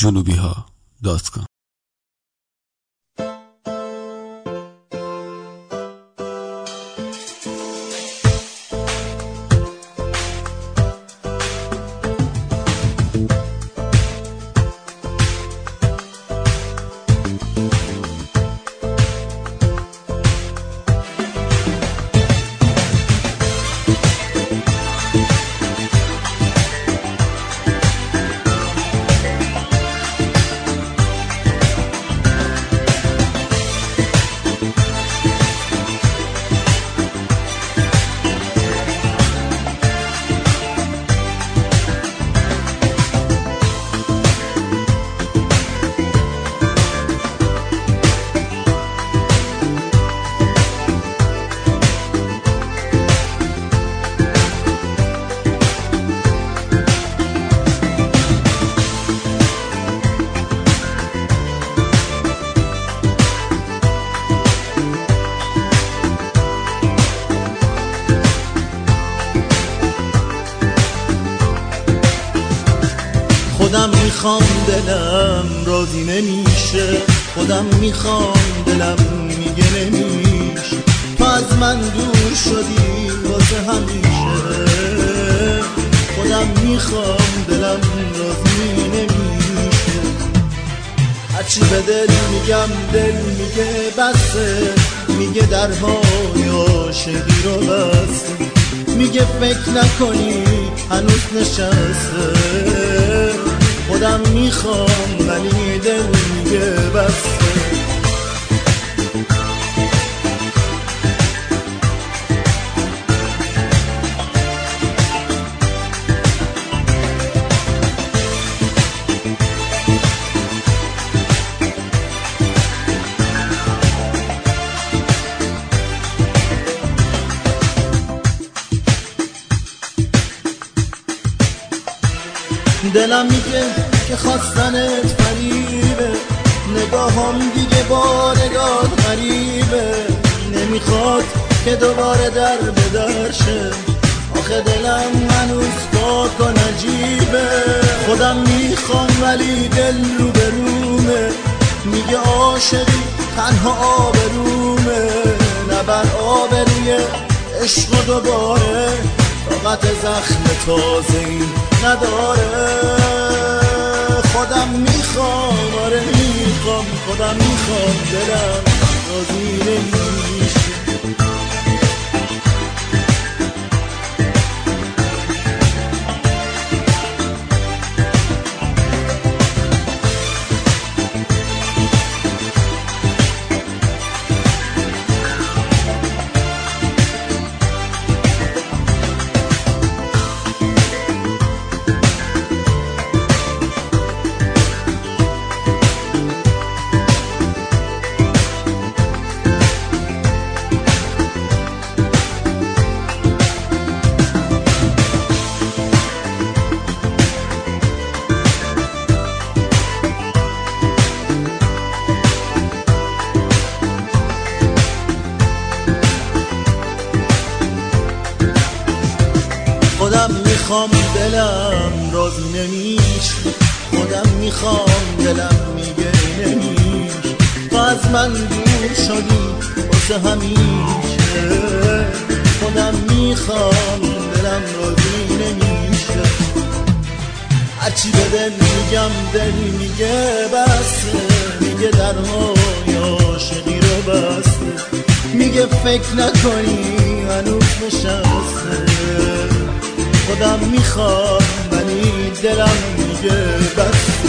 junubiha.com. خودم میخوام دلم راضی نمیشه، خودم میخوام دلم میگه نمیشه، تو از من دور شدی واسه همیشه. خودم میخوام دلم راضی نمیشه، هرچی به دل میگم دل میگه بسه، میگه درهای عاشقی رو بسته، میگه فکر نکنی هنوز نشسته. خودم میخوام ولی دل میگه بسته. دلم میگه که خواستنت فریبه، نگاهم دیگه با نگاه غریبه، نمیخواد که دوباره در به در شه، آخه دلم هنوز پاک و نجیبه. خودم میخوام ولی دل رو به رومه، میگه عاشقی تنها آبرومه، نبر آبروی عشق و دوباره طاقت زخم تازه‌ای نداره. خودم میخوام، آره میخوام، خودم میخوام دلم راضی نمیشه. خودم میخوام دلم راضی نمیشه، خودم میخوام دلم میگه نمیشه، تو از من دور شدی واسه همیشه. خودم میخوام دلم راضی نمیشه، هرچی به دل میگم دل میگه بسته، میگه درهای عاشقی رو بسته، میگه فکر نکنی هنوز نشسته. خودم میخوام ولی دلم میگه بس.